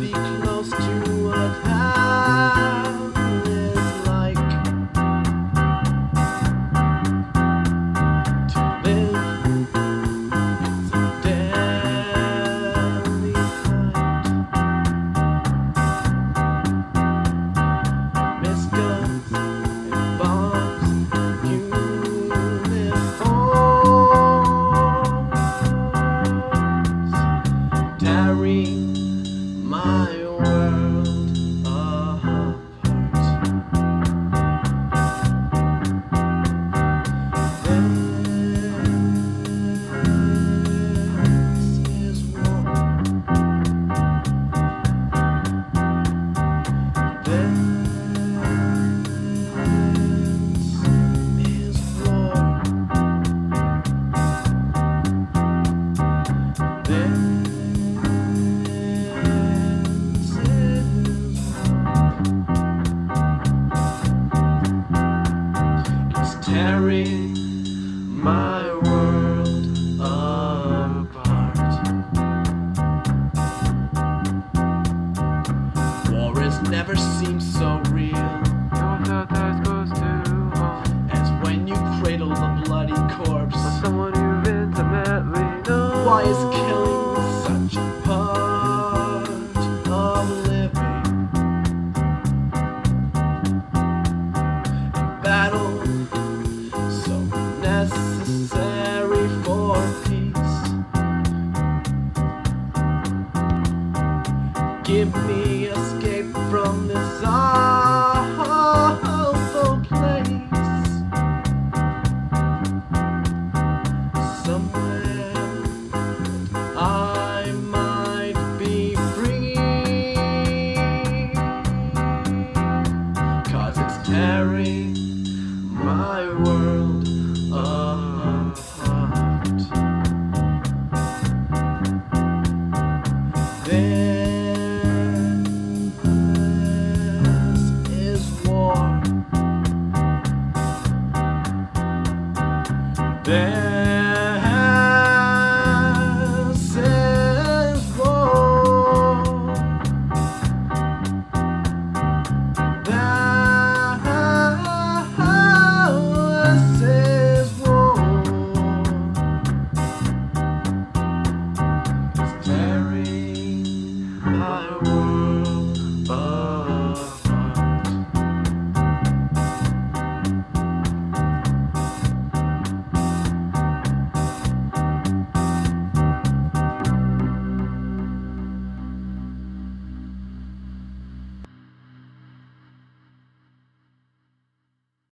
be close to what hell is like. To live, it's a deadly fight. Miss guns and bombs, uniforms, tearing my world apart. This is war. This is war. This is tearing my world apart. War has never seemed so real as when you cradle the bloody corpse. Someone you've intimately known. Why is killing such a part of living? Battle so necessary for peace. Give me